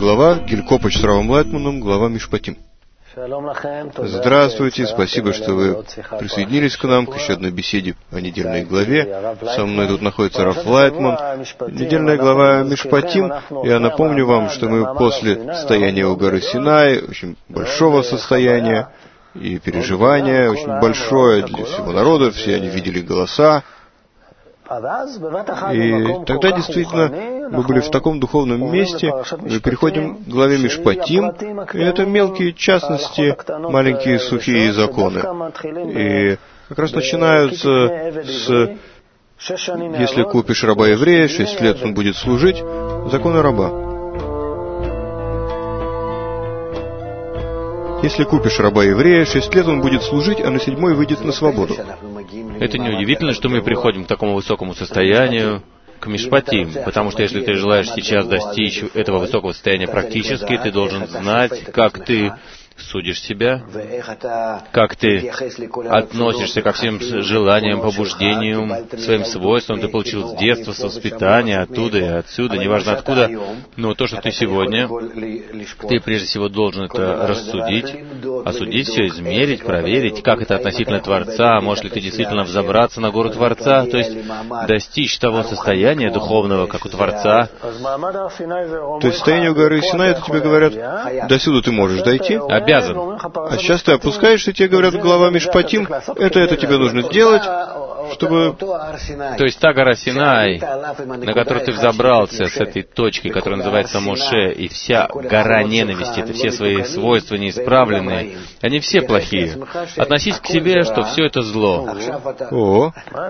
глава, Гель-Копач с Равом Лайтманом, глава Мишпатим. Здравствуйте, спасибо, что вы присоединились к нам, к еще одной беседе о недельной главе. Со мной тут находится Рав Лайтман. Недельная глава Мишпатим. Я напомню вам, что мы после стояния у горы Синай, очень большого состояния и переживания, очень большое для всего народа, все они видели голоса. И тогда действительно мы были в таком духовном месте, мы переходим к главе Мишпатим, и это мелкие частности, маленькие сухие законы. И как раз начинаются с «Если купишь раба-еврея, 6 лет он будет служить», законы раба. Если купишь раба-еврея, 6 лет он будет служить, а на 7-й выйдет на свободу. Это неудивительно, что мы приходим к такому высокому состоянию, к Мишпатим, потому что если ты желаешь сейчас достичь этого высокого состояния практически, ты должен знать, как ты судишь себя, как ты относишься ко всем желаниям, побуждениям, своим свойствам, ты получил с детства, с воспитания, оттуда и отсюда, неважно откуда, но то, что ты сегодня, ты прежде всего должен это рассудить, осудить все, измерить, проверить, как это относительно Творца, можешь ли ты действительно взобраться на гору Творца, то есть достичь того состояния духовного, как у Творца. То есть состояние у горы Синай, это тебе говорят, до сюда ты можешь дойти, обязан. А сейчас ты опускаешься, тебе говорят, глава Мишпатим, это тебе нужно сделать, чтобы... То есть та гора Синай, на которую ты взобрался с этой точки, которая называется Моше, и вся гора ненависти, это все свои свойства неисправленные, они все плохие. Относись к себе, что все это зло. О,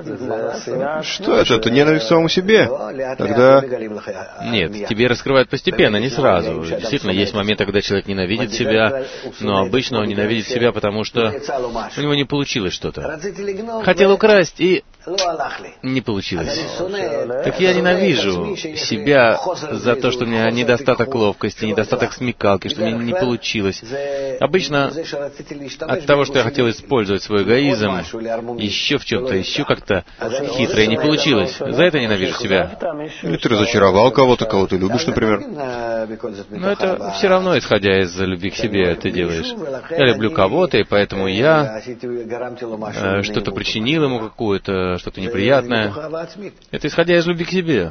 что это? Это ненависть к самому себе? Тогда... Нет, тебе раскрывают постепенно, не сразу. Действительно, есть моменты, когда человек ненавидит себя, но обычно он ненавидит себя, потому что у него не получилось что-то. Хотел украсть, и не получилось. Так я ненавижу себя за то, что у меня недостаток ловкости, недостаток смекалки, что мне не получилось. Обычно от того, что я хотел использовать свой эгоизм, еще в чем-то, еще как-то хитро, и не получилось. За это ненавижу себя. Или ты разочаровал кого-то, кого ты любишь, например. Но это все равно, исходя из любви к себе, ты делаешь. Я люблю кого-то, и поэтому я что-то причинил ему какое-то, что-то неприятное. Это исходя из любви к себе.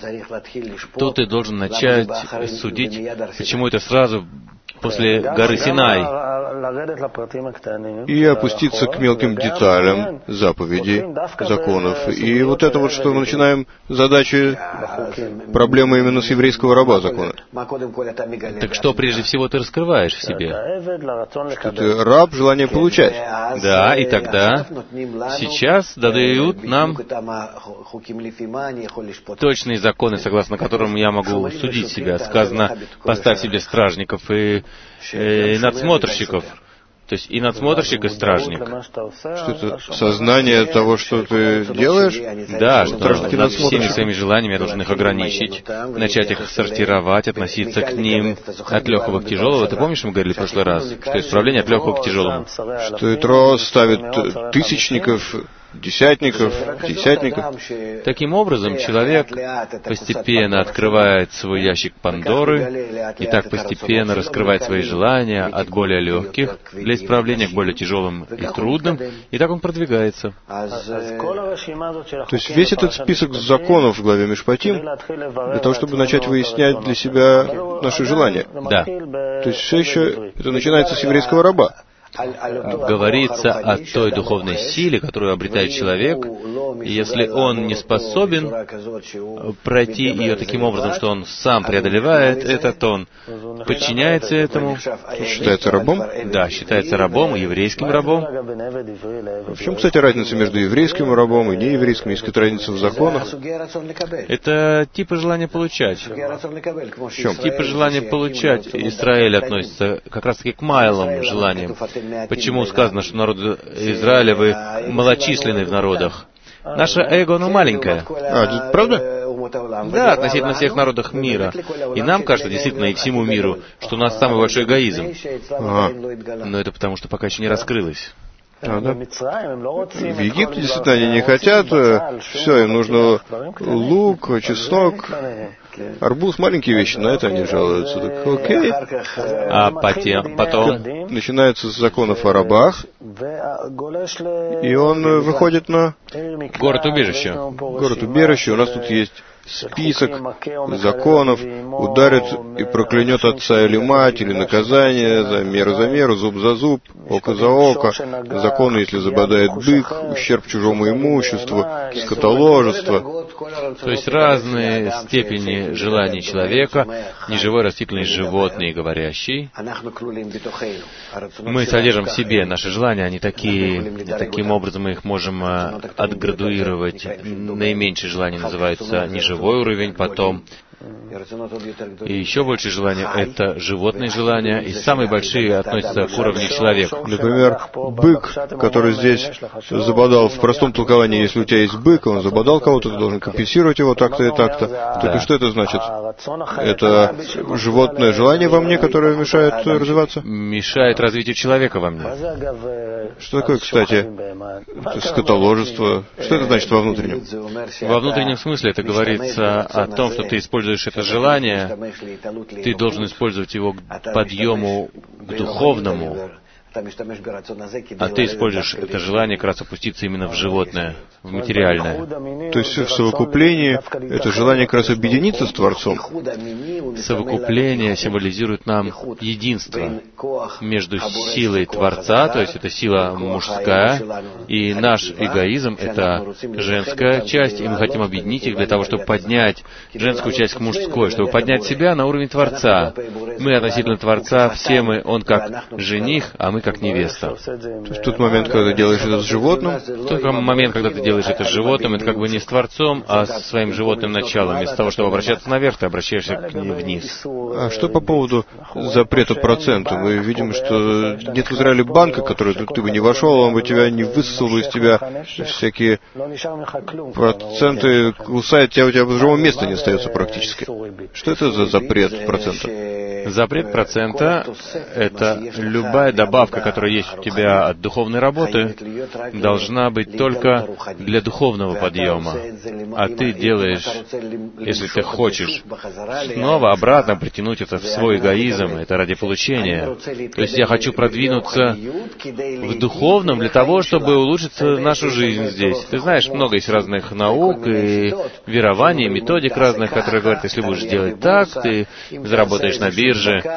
Тут ты должен начать судить, почему это сразу после горы Синай. И опуститься к мелким деталям заповедей, законов. И вот это вот, что мы начинаем задачи, проблемы именно с еврейского раба закона. Так что прежде всего ты раскрываешь в себе? Что ты раб, желание получать. Да, и тогда сейчас дают нам точные законы, согласно которым я могу судить себя. Сказано, поставь себе стражников и надсмотрщиков. То есть и надсмотрщик, и стражник. Что это сознание того, что ты делаешь? Да, что над всеми своими желаниями я должен их ограничить, начать их сортировать, относиться к ним от легкого к тяжелому. Ты помнишь, мы говорили в прошлый раз, что исправление от легкого к тяжелому? Что Итро ставит тысячников, десятников. Таким образом, человек постепенно открывает свой ящик Пандоры и так постепенно раскрывает свои желания от более легких для исправления к более тяжелым и трудным, и так он продвигается. То есть весь этот список законов в главе Мишпатим для того, чтобы начать выяснять для себя наши желания. Да. То есть все еще это начинается с еврейского раба. Говорится о той духовной силе, которую обретает человек, и если он не способен пройти ее таким образом, что он сам преодолевает это, то он подчиняется этому. Считается рабом? Да, считается рабом, еврейским рабом. В чем, кстати, разница между еврейским рабом и нееврейским? Есть какая-то разница в законах? Это типы желания получать. В чем? Типы желания получать. Израиль относится как раз-таки к малым желаниям. Почему сказано, что народ Израиля, вы малочисленны в народах? Наше эго, оно маленькое. А, правда? Да, относительно всех народов мира. И нам кажется, действительно, и всему миру, что у нас самый большой эгоизм. Но это потому, что пока еще не раскрылось. В Египте действительно они не хотят, все, им нужно лук, чеснок, арбуз, маленькие вещи, на это они жалуются. Так, окей. А потом начинается с законов о рабах, и он выходит на город-убежище. Город-убежище. У нас тут есть список законов, ударит и проклянет отца или мать, или наказание за меру, зуб за зуб, око за око, законы, если забодает бык, ущерб чужому имуществу, скотоложество. То есть разные степени желаний человека, неживой, растительный, животный и говорящий. Мы содержим в себе наши желания, они такие, таким образом мы их можем отградуировать. Наименьшее желание называется неживой уровень, потом и еще больше желания — это животные желания, и самые большие относятся к уровню человека. Например, бык, который здесь забодал, в простом толковании, если у тебя есть бык, он забодал кого-то, ты должен компенсировать его так-то и так-то. Так и что это значит? Это животное желание во мне, которое мешает развиваться? Мешает развитию человека во мне. Что такое, кстати, скотоложество? Что это значит во внутреннем? Во внутреннем смысле это говорится о том, что ты используешь это желание, ты должен использовать его к подъему, к духовному, а ты используешь это желание как раз опуститься именно в животное, в материальное. То есть в совокуплении это желание как раз объединиться с Творцом? Совокупление символизирует нам единство между силой Творца, то есть это сила мужская, и наш эгоизм — это женская часть, и мы хотим объединить их для того, чтобы поднять женскую часть к мужской, чтобы поднять себя на уровень Творца. Мы относительно Творца, все мы, он как жених, а мы как невеста. То есть в тот момент, когда ты делаешь это с животным? В тот момент, когда ты делаешь это с животным, это как бы не с Творцом, а со своим животным началом. Вместо того, чтобы обращаться наверх, ты обращаешься вниз. А что по поводу запрета процента? Мы видим, что нет в Израиле банка, который ты бы не вошел, он бы тебя не высосал бы из тебя всякие проценты, кусает тебя, у тебя живого места не остается практически. Что это за запрет процента? Запрет процента — это любая добавка, которая есть у тебя от духовной работы, должна быть только для духовного подъема. А ты делаешь, если ты хочешь снова обратно притянуть это в свой эгоизм, это ради получения. То есть я хочу продвинуться в духовном для того, чтобы улучшить нашу жизнь здесь. Ты знаешь, много есть разных наук и верований, методик разных, которые говорят, если будешь делать так, ты заработаешь на бирже.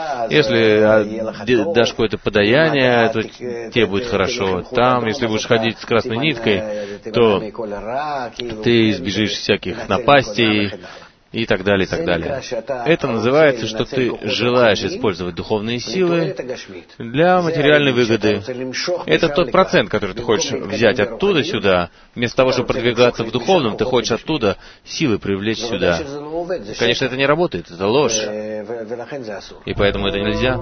Если дашь какое-то подаяние, то тебе будет хорошо. Там, если будешь ходить с красной ниткой, то ты избежишь всяких напастей и так далее, и так далее. Это называется, что ты желаешь использовать духовные силы для материальной выгоды. Это тот процент, который ты хочешь взять оттуда сюда. Вместо того, чтобы продвигаться в духовном, ты хочешь оттуда силы привлечь сюда. Конечно, это не работает, это ложь. И поэтому это нельзя.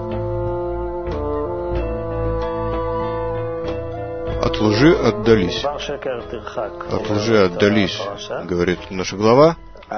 От лжи отдались. От лжи отдались, говорит наша глава.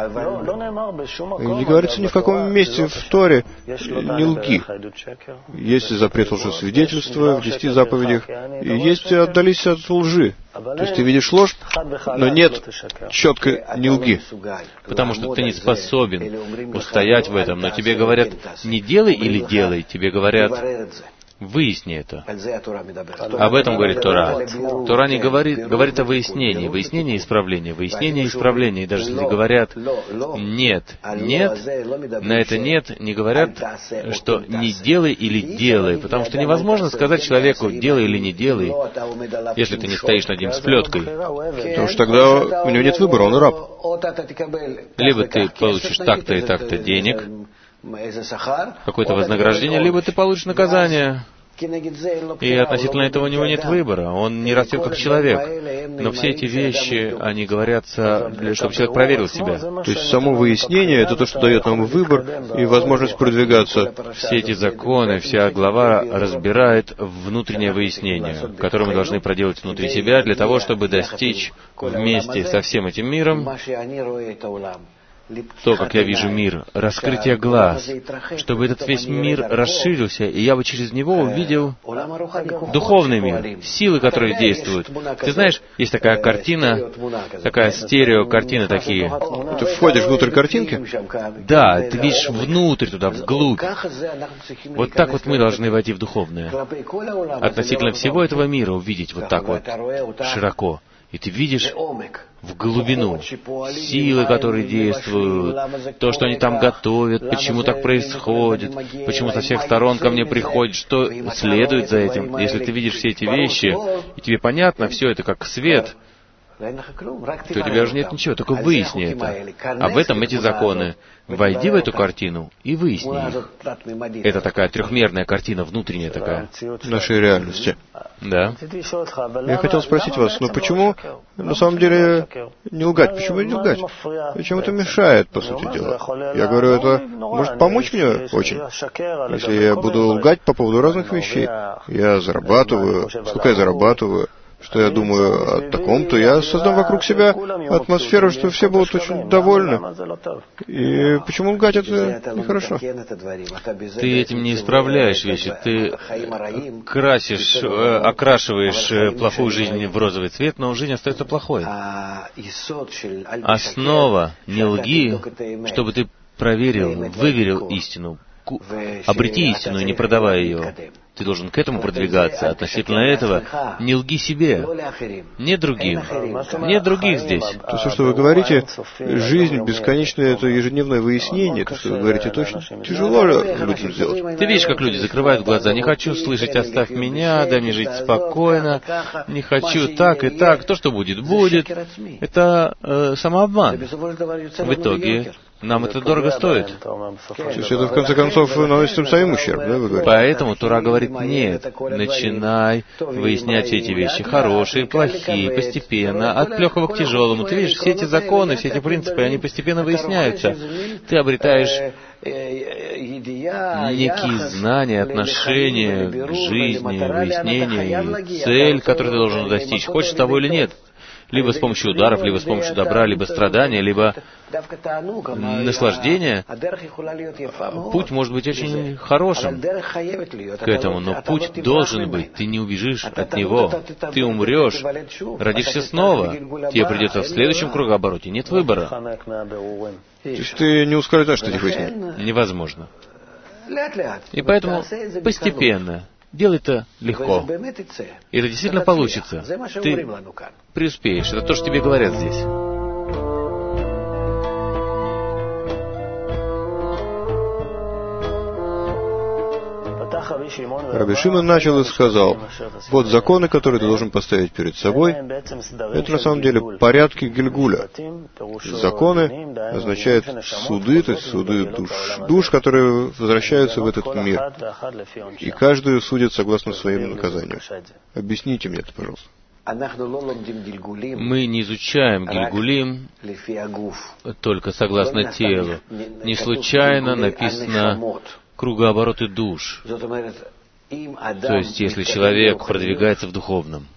Не говорится ни в каком месте в Торе «не лги». Есть запрет лжесвидетельства в 10 заповедях, и есть «отдались от лжи». То есть ты видишь ложь, но нет четко «не лги». Потому что ты не способен устоять в этом, но тебе говорят «не делай» или «делай», тебе говорят «выясни это». Об этом говорит Тора. Тора не говорит о выяснении. Выяснение и исправление. Выяснение и исправление. И даже если говорят «нет», «нет», на это «нет» не говорят, что «не делай» или «делай». Потому что невозможно сказать человеку «делай» или «не делай», если ты не стоишь над ним с плеткой. Потому что тогда у него нет выбора, он раб. Либо ты получишь так-то и так-то денег, какое-то вознаграждение, либо ты получишь наказание. И относительно этого у него нет выбора. Он не растет как человек. Но все эти вещи, они говорятся, чтобы человек проверил себя. То есть само выяснение — это то, что дает нам выбор и возможность продвигаться. Все эти законы, вся глава разбирает внутреннее выяснение, которое мы должны проделать внутри себя для того, чтобы достичь вместе со всем этим миром то, как я вижу мир, раскрытие глаз, чтобы этот весь мир расширился, и я бы через него увидел духовный мир, силы, которые действуют. Ты знаешь, есть такая картина, такая стереокартина, такие. Ты входишь внутрь картинки? Да, ты видишь внутрь туда, вглубь. Вот так вот мы должны войти в духовное. Относительно всего этого мира увидеть вот так вот широко. И ты видишь в глубину силы, которые действуют, то, что они там готовят, почему так происходит, почему со всех сторон ко мне приходят, что следует за этим. Если ты видишь все эти вещи, и тебе понятно все это как свет, то у тебя уже нет ничего, только выясни это. Об этом эти законы. Войди в эту картину и выясни их. Это такая трехмерная картина, внутренняя такая. Нашей реальности. Да. Я хотел спросить вас, но почему на самом деле не лгать? Почему не лгать? Зачем это мешает, по сути дела? Я говорю, это может помочь мне очень. Если я буду лгать по поводу разных вещей, я зарабатываю, сколько я зарабатываю, что я думаю о таком-то, я создам вокруг себя атмосферу, что все будут очень довольны. И почему лгать это нехорошо? Ты этим не исправляешь вещи, ты окрашиваешь плохую жизнь в розовый цвет, но жизнь остается плохой. Основа не лги, чтобы ты проверил, выверил истину. Обрети истину, не продавай ее. Ты должен к этому продвигаться. Относительно этого не лги себе, не другим. Нет других здесь. То, все, что вы говорите, жизнь бесконечная, это ежедневное выяснение. То, что вы говорите, это очень тяжело людям сделать. Ты видишь, как люди закрывают глаза. Не хочу слышать, оставь меня, дай мне жить спокойно. Не хочу так и так. То, что будет, будет. Это самообман. В итоге нам это дорого стоит. То есть это, в конце концов, наносит им самим ущерб, да, вы говорите? Поэтому Тора говорит, нет, начинай выяснять все эти вещи, хорошие, плохие, постепенно, от легкого к тяжелому. Ты видишь, все эти законы, все эти принципы, они постепенно выясняются. Ты обретаешь некие знания, отношения к жизни, выяснения и цель, которую ты должен достичь, хочешь того или нет. Либо с помощью ударов, либо с помощью добра, либо страдания, либо наслаждения. Путь может быть очень хорошим к этому, но путь должен быть. Ты не убежишь от него. Ты умрешь, родишься снова. Тебе придется в следующем кругообороте. Нет выбора. То есть ты не ускользаешь от этих выяснений? Невозможно. И поэтому постепенно. Делай это легко. И это действительно получится. Ты преуспеешь. Это то, что тебе говорят здесь. Раби Шимон начал и сказал, вот законы, которые ты должен поставить перед собой, это на самом деле порядки Гильгуля. Законы означают суды, то есть суды душ, которые возвращаются в этот мир. И каждую судят согласно своему наказанию. Объясните мне это, пожалуйста. Мы не изучаем Гильгулим только согласно телу. Не случайно написано кругообороты душ. То есть, если человек продвигается в духовном,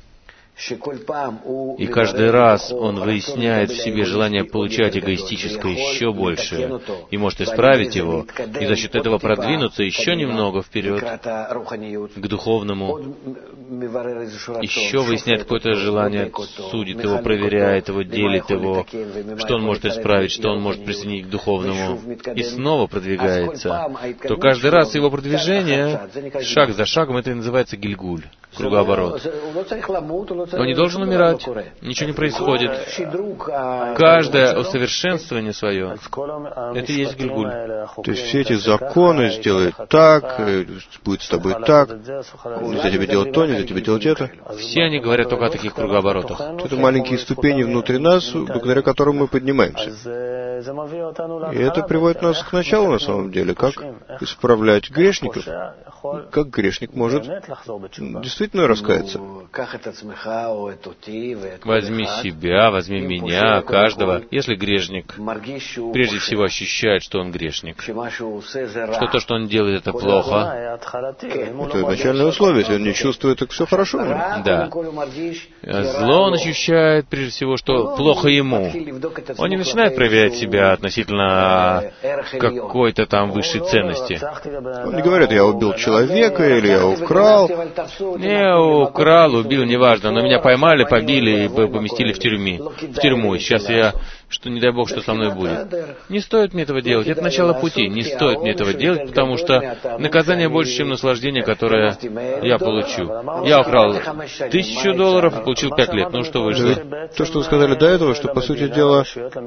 и каждый раз он выясняет в себе желание получать эгоистическое еще больше, и может исправить его, и за счет этого продвинуться еще немного вперед к духовному, еще выясняет какое-то желание, судит его, проверяет его, делит его, что он может исправить, что он может присоединить к духовному, и снова продвигается, то каждый раз его продвижение, шаг за шагом, это и называется гильгуль, кругооборот. Он не должен умирать, ничего не происходит. Каждое усовершенствование свое, это и есть гильгуль. То есть все эти законы сделают так, будет с тобой так, нельзя тебе делать то, нельзя тебе делать это. Все они говорят только о таких кругооборотах. Это маленькие ступени внутри нас, благодаря которым мы поднимаемся. И это приводит нас к началу, на самом деле, как исправлять грешников. Как грешник может действительно раскаяться. Возьми себя, возьми меня, каждого. Если грешник прежде всего ощущает, что он грешник, что то, что он делает, это плохо. Это начальное условие. Если он не чувствует, так все хорошо. Да. Зло он ощущает прежде всего, что плохо ему. Он не начинает проверять себя относительно какой-то там высшей ценности. Он не говорит, я убил человека или я украл. Не украл, убил, неважно, но меня поймали, побили и поместили в тюрьму. И сейчас я, что не дай Бог, что со мной будет. Не стоит мне этого делать. Это начало пути. Не стоит мне этого делать, потому что наказание больше, чем наслаждение, которое я получу. Я украл $1000 и получил 5 лет. Ну что вышло? То, что вы сказали до этого, что, по сути дела,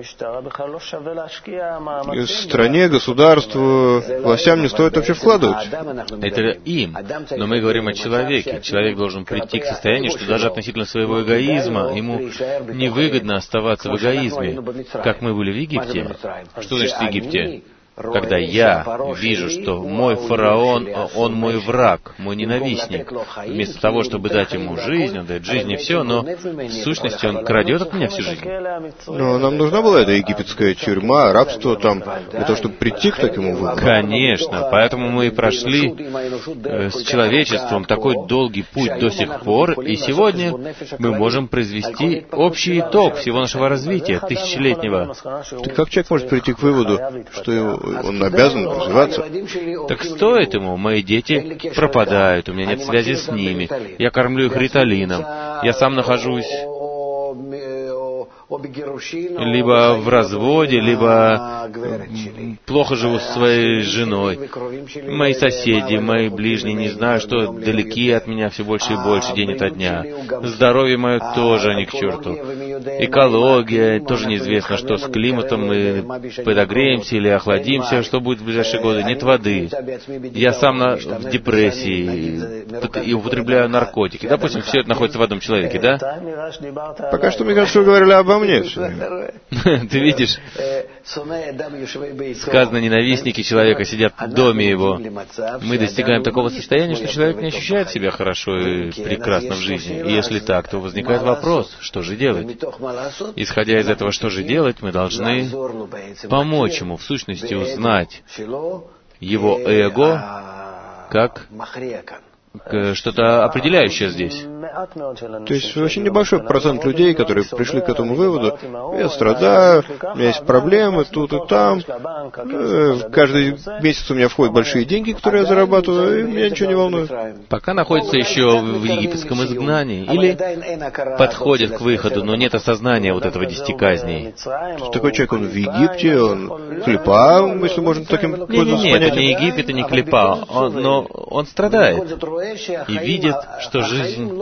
стране, государству, властям не стоит вообще вкладывать. Это им. Но мы говорим о человеке. Человек должен прийти к состоянию, что даже относительно своего эгоизма ему невыгодно оставаться в эгоизме. Как мы были в Египте. Что значит в Египте? Когда я вижу, что мой фараон, он мой враг, мой ненавистник, вместо того, чтобы дать ему жизнь, он дает жизнь и все, но в сущности он крадет от меня всю жизнь. Но нам нужна была эта египетская тюрьма, рабство там, для того, чтобы прийти к такому выводу. Конечно, поэтому мы и прошли с человечеством такой долгий путь до сих пор, и сегодня мы можем произвести общий итог всего нашего развития, тысячелетнего. Так как человек может прийти к выводу, что он обязан развиваться? Так стоит ему. Мои дети пропадают, у меня нет связи с ними. Я кормлю их риталином. Я сам нахожусь либо в разводе, либо плохо живу со своей женой. Мои соседи, мои ближние, не знаю, что далеки от меня все больше и больше день ото дня. Здоровье мое тоже ни к черту. Экология, тоже неизвестно, что с климатом мы подогреемся или охладимся, что будет в ближайшие годы. Нет воды. Я сам в депрессии и употребляю наркотики. Допустим, все это находится в одном человеке, да? Пока что, мне кажется, вы говорили обо мне. Ты видишь, сказано, ненавистники человека сидят в доме его. Мы достигаем такого состояния, что человек не ощущает себя хорошо и прекрасно в жизни. И если так, то возникает вопрос, что же делать? Исходя из этого, что же делать, мы должны помочь ему, в сущности, узнать его эго как что-то определяющее здесь. То есть очень небольшой процент людей, которые пришли к этому выводу: я страдаю, у меня есть проблемы тут и там, каждый месяц у меня входят большие деньги, которые я зарабатываю, и меня ничего не волнует. Пока находится еще в египетском изгнании, или подходит к выходу, но нет осознания вот этого 10 казней. Такой человек, он в Египте, он клипа, если можно таким пользоваться понятием. Нет, это не Египет и не клипа, но он страдает и видит, что жизнь...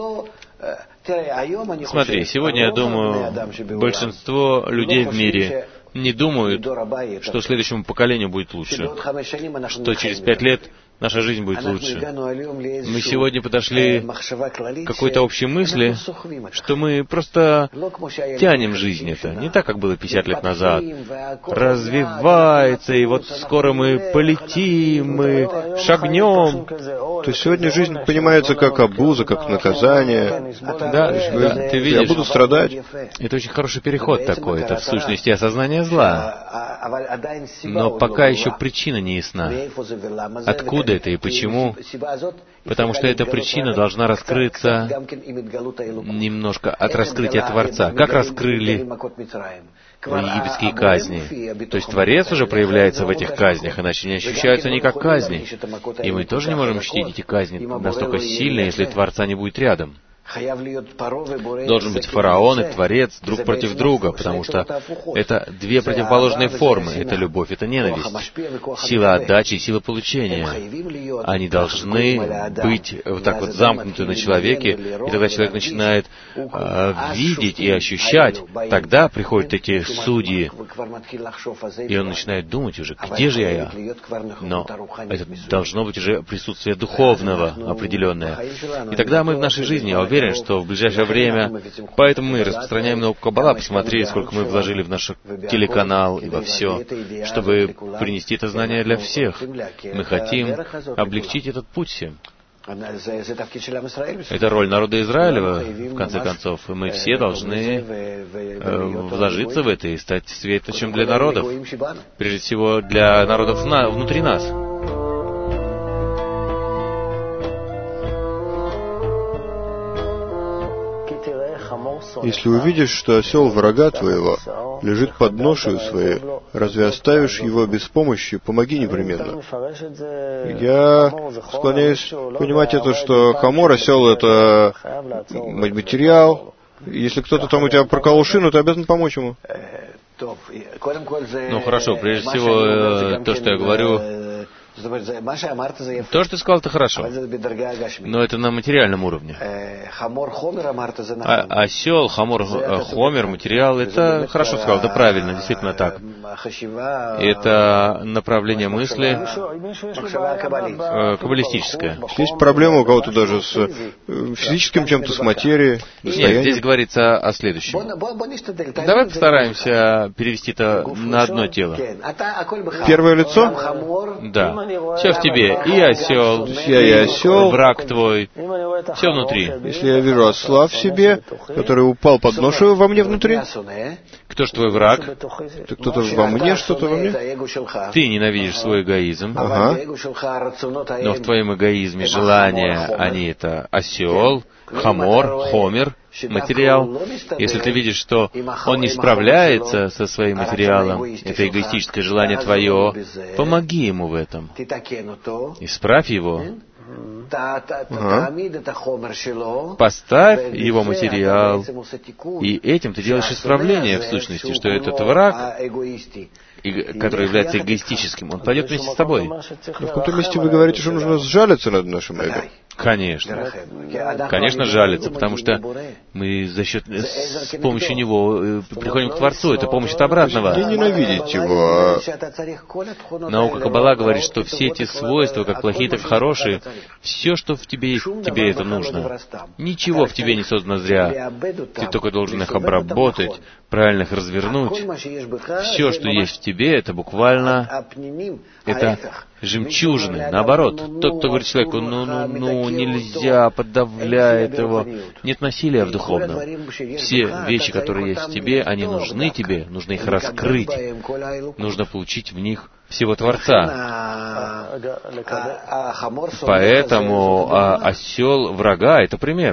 Смотри, сегодня, я думаю, большинство людей в мире не думают, что следующему поколению будет лучше, что через 5 лет наша жизнь будет лучше. Мы сегодня подошли к какой-то общей мысли, что мы просто тянем жизнь это. Не так, как было 50 лет назад. Развивается, и вот скоро мы полетим, мы шагнем. То есть сегодня жизнь понимается как обуза, как наказание. Да, ты видишь. Я буду страдать. Это очень хороший переход такой. Это в сущности осознание зла. Но пока еще причина не ясна. Откуда это и почему? Потому что эта причина должна раскрыться немножко от раскрытия Творца. Как раскрыли египетские казни? То есть Творец уже проявляется в этих казнях, иначе не ощущаются они как казни. И мы тоже не можем ощутить эти казни настолько сильно, если Творца не будет рядом. Должен быть фараон и творец друг против друга, потому что это две противоположные формы. Это любовь, это ненависть. Сила отдачи и сила получения. Они должны быть вот так вот замкнуты на человеке, и тогда человек начинает видеть и ощущать. Тогда приходят эти судьи, и он начинает думать уже, где же я? Но это должно быть уже присутствие духовного определенное. И тогда мы в нашей жизни, я уверен, что в ближайшее время, поэтому мы распространяем науку Каббала, посмотри, сколько мы вложили в наш телеканал и во все, чтобы принести это знание для всех. Мы хотим облегчить этот путь всем. Это роль народа Израилева, в конце концов. И мы все должны вложиться в это и стать светочем для народов. Прежде всего, для народов внутри нас. Если увидишь, что осел врага твоего лежит под ношею своей, разве оставишь его без помощи? Помоги непременно. Я склоняюсь понимать это, что хамор, осел — это материал. Если кто-то там у тебя проколол шину, ты обязан помочь ему. Ну хорошо, прежде всего, то, что я говорю, то, что ты сказал, это хорошо, но это на материальном уровне. Осел, хамор, хомер, материал, это хорошо сказал, это правильно, действительно так. Это направление мысли каббалистическое. Есть проблема у кого-то даже с физическим чем-то, с материей. Нет, здесь говорится о следующем. Давай постараемся перевести это на одно тело. Первое лицо? Да. Все в тебе. И осел, я и осел, враг твой. Все внутри. Если я вижу осла в себе, который упал под ношу во мне внутри, кто же твой враг? Это кто-то во мне, что-то во мне. Ты ненавидишь свой эгоизм. Ага. Но в твоем эгоизме желания, они это осел, хамор, хомер, материал. Если ты видишь, что он не справляется со своим материалом, это эгоистическое желание твое, помоги ему в этом. Исправь его. Поставь его материал, и этим ты делаешь исправление в сущности, что этот враг, который является эгоистическим, он пойдет вместе с тобой. Но в каком-то месте вы говорите, что нужно сжалиться над нашим эго. Конечно. Конечно, жалится, потому что мы с помощью него приходим к Творцу. Это помощь от обратного. Не ненавидеть его. Наука Каббала говорит, что все эти свойства, как плохие, так хорошие, все, что в тебе есть, тебе это нужно. Ничего в тебе не создано зря. Ты только должен их обработать, правильно их развернуть. Все, что есть в тебе, это буквально, это жемчужины. Наоборот, тот, кто говорит человеку, нельзя, подавляет его. Нет насилия в духовном. Все вещи, которые есть в тебе, они нужны тебе, нужно их раскрыть. Нужно получить в них всего Творца. Поэтому осел врага — это пример.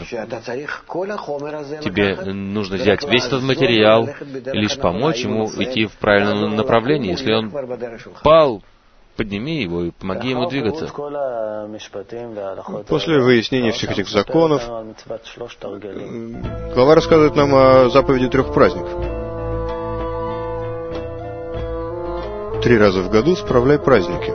Тебе нужно взять весь этот материал и лишь помочь ему идти в правильном направлении. Если он пал, подними его и помоги ему двигаться. После выяснения всех этих законов, глава рассказывает нам о заповеди 3 праздников. 3 раза в году справляй праздники.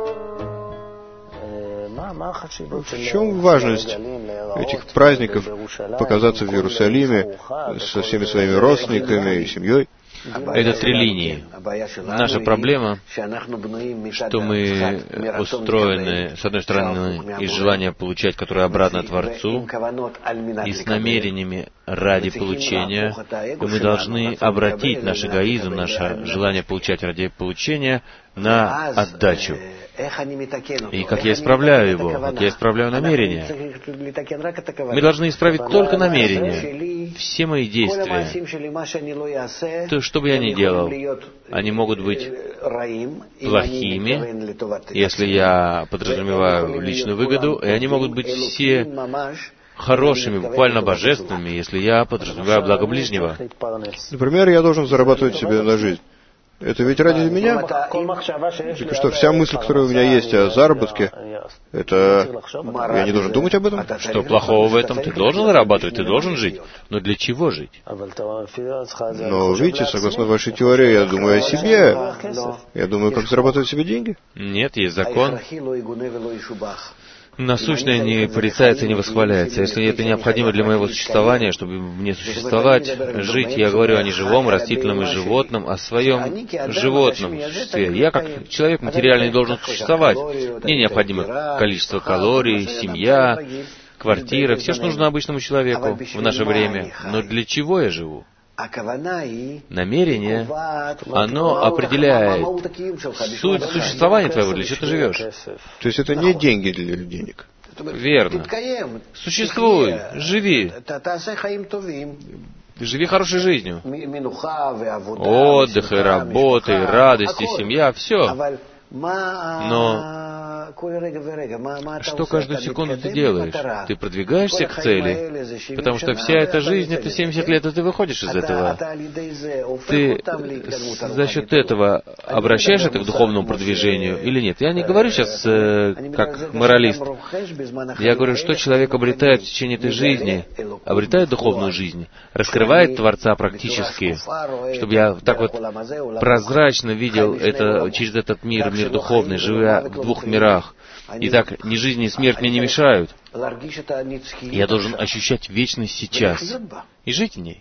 В чем важность этих праздников показаться в Иерусалиме со всеми своими родственниками и семьей? Это 3 линии. Наша проблема, что мы устроены, с одной стороны, из желания получать, которое обратно Творцу, и с намерениями ради получения, и мы должны обратить наш эгоизм, наше желание получать ради получения на отдачу. И как я исправляю его, как я исправляю намерения. Мы должны исправить только намерения. Все мои действия, то, что бы я ни делал, они могут быть плохими, если я подразумеваю личную выгоду, и они могут быть все хорошими, буквально божественными, если я подразумеваю благо ближнего. Например, я должен зарабатывать себе на жизнь. Это ведь ради меня? Так что вся мысль, которая у меня есть о заработке, это... Я не должен думать об этом? Что плохого в этом? Ты должен зарабатывать, ты должен жить. Но для чего жить? Но, видите, согласно вашей теории, я думаю о себе. Я думаю, как зарабатывать себе деньги. Нет, есть закон. Насущное не порицается и не восхваляется. Если это необходимо для моего существования, чтобы мне существовать, жить, я говорю о неживом, растительном и животном, о своем животном существе. Я, как человек материальный, должен существовать. Мне необходимо количество калорий, семья, квартира, все, что нужно обычному человеку в наше время. Но для чего я живу? Намерение, оно определяет суть существования твоего, для чего ты живешь. То есть это не деньги для денег? Верно. Существуй, живи. Живи хорошей жизнью. Отдых, и работа, и радость, и семья, все. Но что каждую секунду ты делаешь? Ты продвигаешься к цели, потому что вся эта жизнь — это 70 лет, и ты выходишь из этого. Ты за счет этого обращаешь это к духовному продвижению или нет? Я не говорю сейчас как моралист. Я говорю, что человек обретает в течение этой жизни, обретает духовную жизнь, раскрывает Творца практически, чтобы я так вот прозрачно видел это через этот мир, мир духовный, живя в двух мирах. И так ни жизнь, ни смерть мне не мешают. Я должен ощущать вечность сейчас и жить в ней.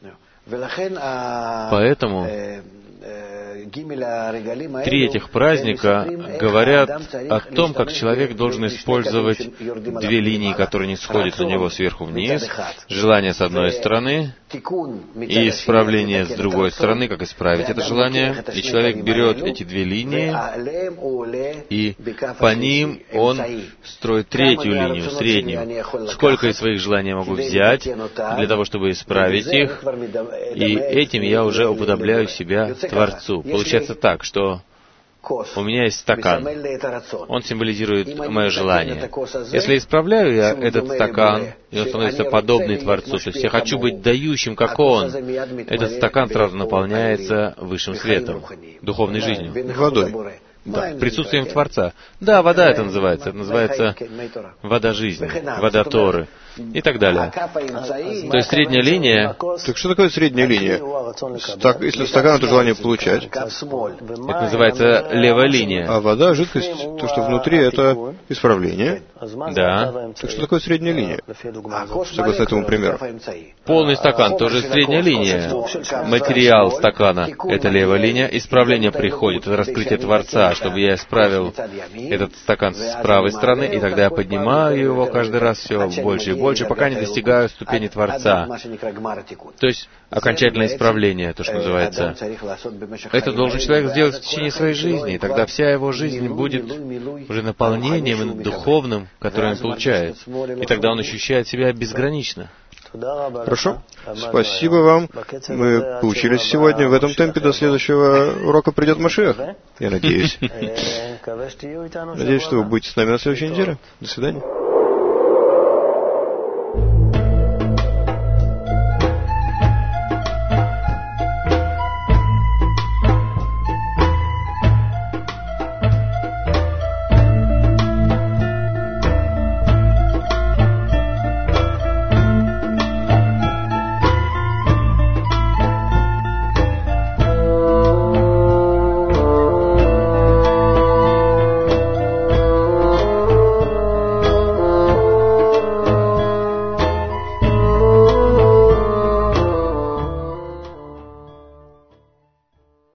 Поэтому 3 этих праздника говорят о том, как человек должен использовать 2 линии, которые не сходят на него сверху вниз, желание с одной стороны и исправление с другой стороны, как исправить это желание. И человек берет эти 2 линии, и по ним он строит 3-ю линию, среднюю. Сколько из своих желаний я могу взять для того, чтобы исправить их, и этим я уже уподобляю себя Творцу. Получается так, что у меня есть стакан. Он символизирует мое желание. Если исправляю я этот стакан, и он становится подобный Творцу, то есть я хочу быть дающим, как Он, этот стакан сразу наполняется высшим светом, духовной жизнью. Водой. Да, присутствием Творца. Да, вода это называется. Это называется вода жизни, вода Торы и так далее. То есть средняя линия... Так что такое средняя линия? Если стакан — это желание получать. Это называется левая линия. А вода, жидкость, то, что внутри, это исправление. Да. Так что такое средняя линия? Согласно этому примеру. Полный стакан тоже средняя линия. Материал стакана — это левая линия. Исправление приходит, это раскрытие Творца, чтобы я исправил этот стакан с правой стороны, и тогда я поднимаю его каждый раз все больше и больше, пока не достигаю ступени Творца. То есть окончательное исправление, то, что называется. Это должен человек сделать в течение своей жизни, и тогда вся его жизнь будет уже наполнением духовным, которое он получает. И тогда он ощущает себя безгранично. Хорошо. Спасибо вам. Мы поучились сегодня. В этом темпе до следующего урока придет Машиах. Я надеюсь. Надеюсь, что вы будете с нами на следующей неделе. До свидания.